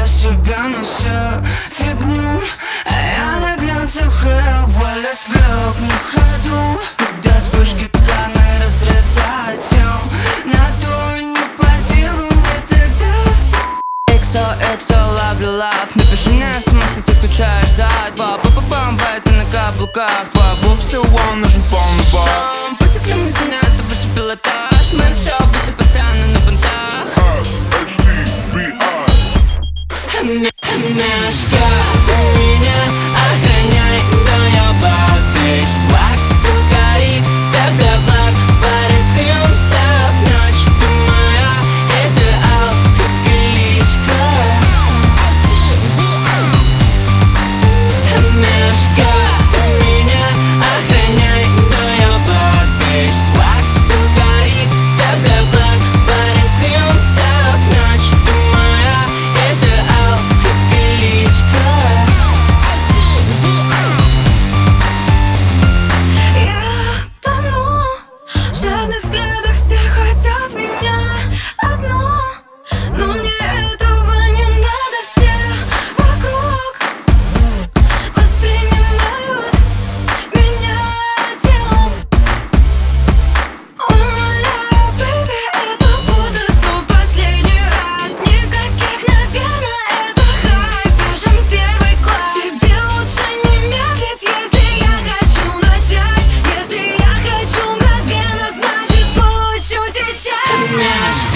для себя на всю фигню. А я на глянцах и воля свек на ходу. Когда вспышки камер разрезают тем, на то не по делу мне тогда. XO, ловлю лав. Напиши мне смс, как ты скучаешь за два. Па-па-пам, ты на каблуках. Твой буб still one, нужен полный бак. Посекли мы за это выше пилотаж. Мы все быстро постоянно на понтах. Мешка, ты меня охраняй, но я бабич. Свак, сука, и тебе благ. Пореснемся в ночь, ты моя идеал, как личка. Мешка, ты меня охраняй, но я бабич. Свак, сука, и тебе благ. Пореснемся в ночь, ты моя идеал, как личка. Я тону в жадных взглядах, все хотят меня одно, но мне этого не надо. Все вокруг воспринимают меня телом. Умоляю, бэйби, это буду все в последний раз. Никаких, наверное, это хай, фэшн первый класс. Тебе лучше не медлить, если я хочу начать. Если я хочу мгновенно, значит получу сейчас.